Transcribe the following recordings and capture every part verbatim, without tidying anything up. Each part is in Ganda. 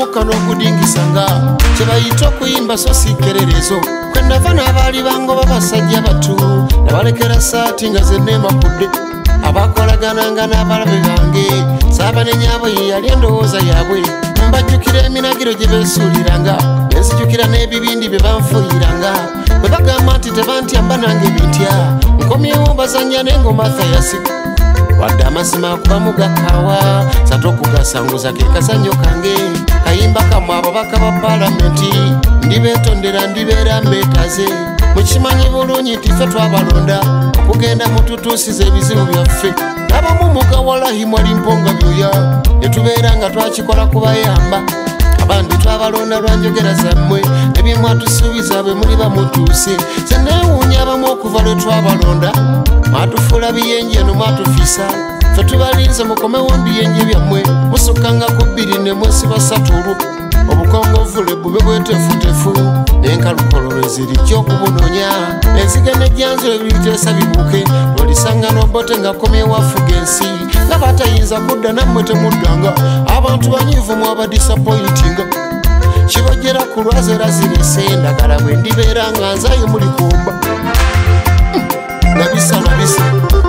omukka n'okudingisanga kye bayita okuyimba so sikererezo kwe nava n'abaali bangoba basajja batu nabalekera saati nga zenneemakudde abakolagananga n'abalabe bange saabanenyaabo ye yali endowooza yaabwe mbajjukira eminagiro gye beesuuliranga benzijjukira n'ebibindi bye banfuuyiranga bwe bagamba nti tebantyamba nange bitya nkomyewo bazannya n'engoma thayasi wadde amazima akubamu gakaawa satokugasanguza ke kazannyo kange kayimba kamu ababaka ba paalamenti ndibeetondera ndibeera mbeetaze mukimanyi bulungi nti ffe twabalonda okugenda mututuusiza ebizibu byaffe n'abamu mugawalahi mwali mponga byoya ne tubeera nga twakikola kubayamba abandi twabalonda lwanjogera zammwe ebyemwatusuubiza bwe muli bamutuuse ze neewuunya abamu okuva lwe twabalonda mwatufuula biyenje eno mwatufisa ffe tubalinze mukomewo mbiyenje byammwe musukkanga ku bbiri ne mwesiba satulu obukongovule bube bwetefutefu n'enkalukololo ezirijja okubunoonya enzige n'ejjanzo ebiriteesa bibuuke lwolisanga n'obote nga komyewo afuga ensi nga batayinza kudda nammwe temuddanga abantu banyiivu mwabadisappointinga kibojjera ku lwazo era zirese endagala bwe ndibeera nga nzayo muli kumba nabisa nabisa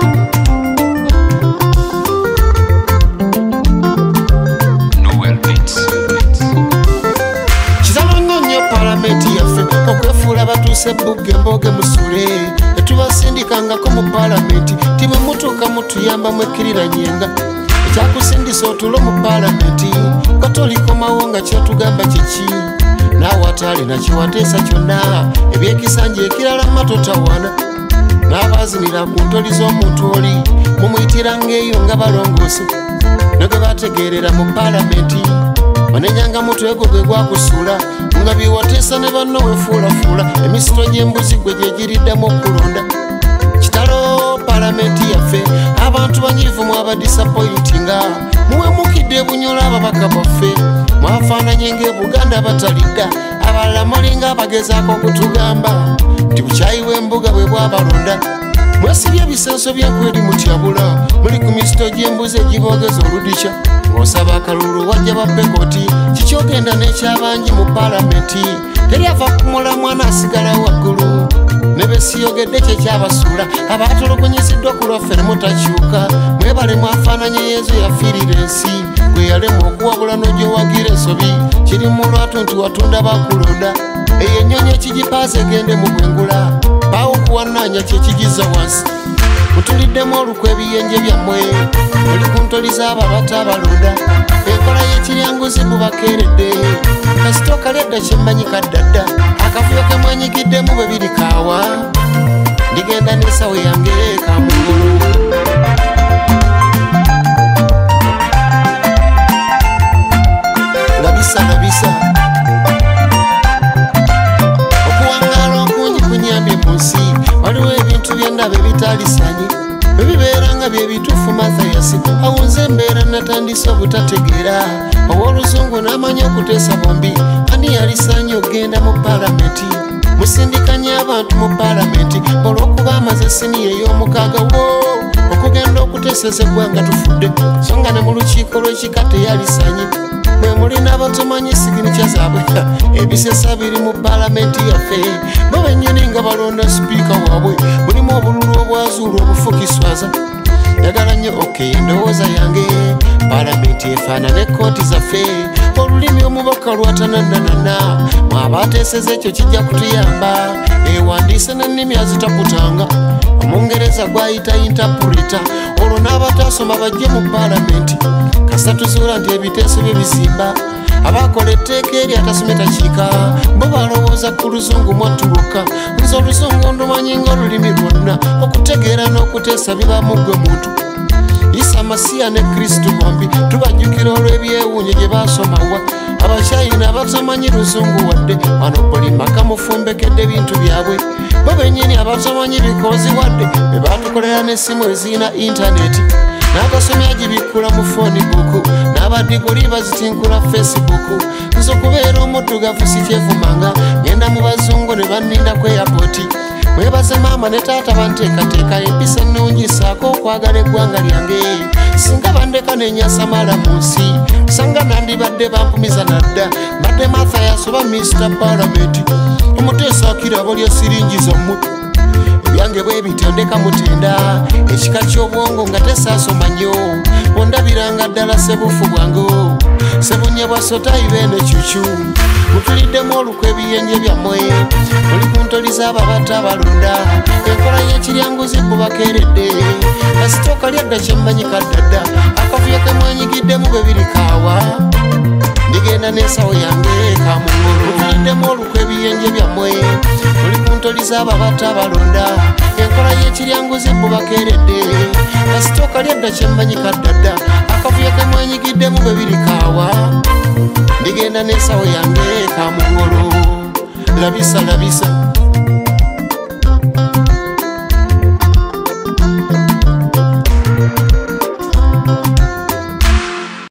okwefuula batuuse bugge mboge musule etubasindikangako mu paalamenti tibwe mutuuka mutuyambamu ekkiriranye ekyakusindisa otulo mu paalamenti katolikomawo nga kyotugamba kiki naawe ataalina kiwateesa kyonna ebyekisanja ekirala matotawana n'abaazinira ku ntoli z'omuntu oli mumuyitiranga eyo nga balongoose ne gwe bategeerera mu paalamenti onenyanga mutwe gwe gwe gwakusuula nga biwateesa ne banno wefuulafuula emisito gy'embuzi gwe gye giriddemu okulonda kitalo paalamenti yaffe abantu banyiivu mwabadisappointinga muwemukidde ebunyola ababaka baffe mwafaananye ng'ebuganda batalidda abalala mulinga abagezaako okutugamba nti bukyayi w'embuga bwe bwabalonda mwesibye ebisenso byenkweri mutyabula muli ku misito gy'embuzi egiboogeza oludikya ng'osaba akalulu wajja bappekoti kikyogenda n'ekyabangi mu paalamenti teri ava kumula mwana asigala waggulu ne besiyogedde kyekyabasuula abaatulugunyiziddwa ku lwaffe ne mutakyuka mwebale mwafaananye yeezo yafiirira ensi gwe yalema okuwabula n'ogyowagira ensobi kiri mu lwatu nti watunda bakulonda eyo ennyonyi ekigipaaza egende mu gwengula baawo okuwannaanya kyekigiza wansi mutuliddemu olukwa ebiyenje byammwe muli ku ntoli z'ababata abalonda enkola y'ekiryanguzi bubakeeredde kasito kalyadda kyemmanyi kaddadda akavuyo ke mwenyigiddemu bwe biri kaawa ndigenda n'ensawo yange kamugulu labisa labisa okuwangaala okungi kunyambye mu nsi waliwo ebintu byendaba ebitaalisanyi bwe bibeera nga bye bituufu mathayasi awunze embeera natandise obutategeera ow'oluzungu n'amanya okuteesa bombi ani yalisaanye okgenda mu paalamenti musindikanye abantu mu paalamenti olw'okuba amaze siniya ey'omukaaga wo okugenda okuteeseza eggwanga tufudde so nga ne mu lukiiko lw'ekika teyalisaanye mwe mulina abatamanyi siginikya zaabwe ebisesa biri mu paalamenti yaffe bo bennyini nga balonda sipiika waabwe mulimu obululu obwazuula obufukiswaza yagala nnyo oke endowooza yange paalamenti efaanana ekkooti zaffe olulimi omubaka lwatanannanana mwabateeseza ekyo kijja kutuyamba ewandiise n'ennimi azitakutanga omungereza gwayita intapurita olwo n'abatasoma bajje mu paalamenti kasa tuzuula nti ebiteeso bye bizimba abakola etteeka eri atasome takiika bo balowooza ku luzungu mwatuluka nze oluzungu ndumanyi ng'olulimi lwonna okutegeera n'okuteesa bibamu ggwe muntu isa masiya ne kristu bombi tubajjukira olw'ebyewuunyo gye baasomawa abakyayina abatamanyi luzungu wadde wano buli maka mufumbekedde bintu byabwe bo bennyini abatamanyi bikoozi wadde be baatukolera n'essimu ezirina intaneti n'abasomi agibikkula mu fooni buku n'abadiguli bazitinkula fesibuku nze okubeera omuddugavu sikyevumanga ngenda mu bazungu ne banninda ku eyapoti mwebaze maama ne taata banteekateeka empisa ennungi saako okwagala eggwanga lyange singa bandeka nenyasa mala mu nsi sanga nandibadde babadde bampumiza nadda mbadde Martha yasoba mister Parliament omuteesa akirabo lya siringi zammwe ebyange bwe bitendeka mutenda ekika ky'obwongo nga tesaasoma nnyo ondabiranga ddala sebufu bwange sebunye bwasotayi beene kyukyu mutuliddemu olukwa ebiyenje byammwe oli kuntoliza ababata abalonda enkola y'ekiryanguzi kubakeeredde kasitooka lyadda kyemmanyi kaddadda akavuyo kemwenyigiddemu bwe biri kaawa ndigenda n'ensawo yange kamungulu mutuliddemu olukwa ebiyenje byammwe oli kuntoliza ababata abalonda enkola y'ekiryanguzi kubakeeredde kasitooka lyadda kyemmanyi kaddadda akavuyo kemwenyigiddemu bwe biri kaawa ndigenda n'ensawo yange kamungulu labisa labisa